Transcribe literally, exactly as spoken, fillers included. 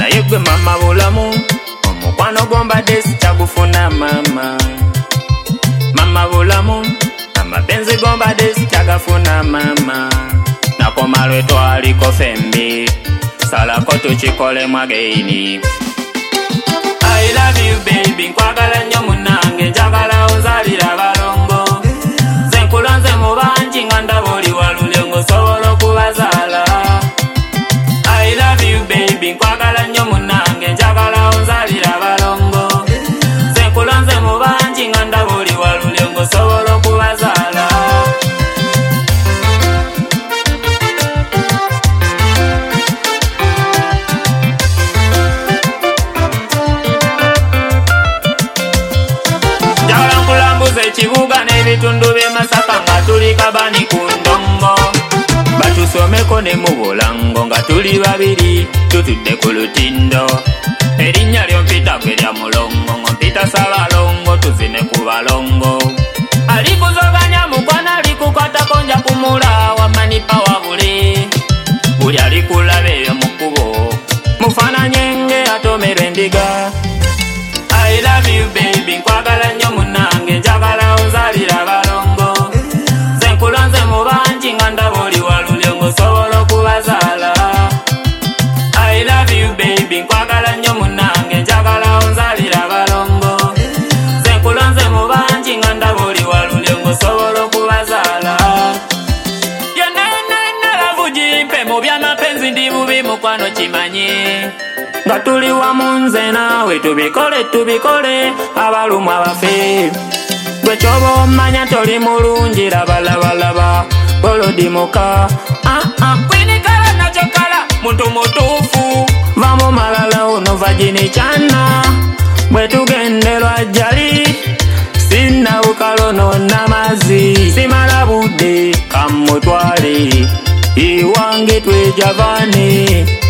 naye gwe mama bulamu omukwano gombadde sikyagufuna mama. Mama bulamu amapenzi gombadde sikyagafuna mama. Nakoma lwe twaliko fembi salako tukikolemu again. I love you baby, nkwagala nnyo munange, njagala onzalira abalongo. Nze nkulonze mu bangi nga ndaba oli walule ng'osobola okubazaala. I love you baby, nkwagala nnyo munange, njagala onzalira abalongo. Nze nkulonze mu bangi nga ndaba oli walule ng'osobola okubazaala. Ekibuga n'ebitundu by'e Masaka nga tuli Kabani ku ndongo. Batusomeko ne mu Bulango nga tuli babiri tutudde ku lutindo. Erinnya lyo mpita gwe lya Mulongo, mpita Ssabalongo tuzine ku balongo. Alikuzoganya mukwana alikukwatako nja kumulawa manipa wabule. Buli alikulaba eyo mu kkubo mufaananye ng'atomera endiga. I love you baby, nkwagala nnyo munange, njagala onzalira abalongo. Nze nkulonze mu bangi nga ndaba oli walule ng'osobola okubazaala. I love you baby, nkwagala nnyo munange, njagala onzalira abalongo. Nze nkulonze mu bangi nga ndaba oli walule ng'osobola okubazaala. Yonna yonna yonna lavu gimpe, mu by'amapenzi ndi bubi mukwano kimanye. Nga tuli wamu nze naawe tubikole tubikole abalumu abafe. Gwe kyoba omanya toli mulungi labalabalaba bolodi muka. Ah ah kwinikala nakyokala muntu mutuufu vamu malala ono vagini kyana. Bwe tugenderwa jjali sinnawukalo nonnamazi simala budde kamutwale iwange twejavane.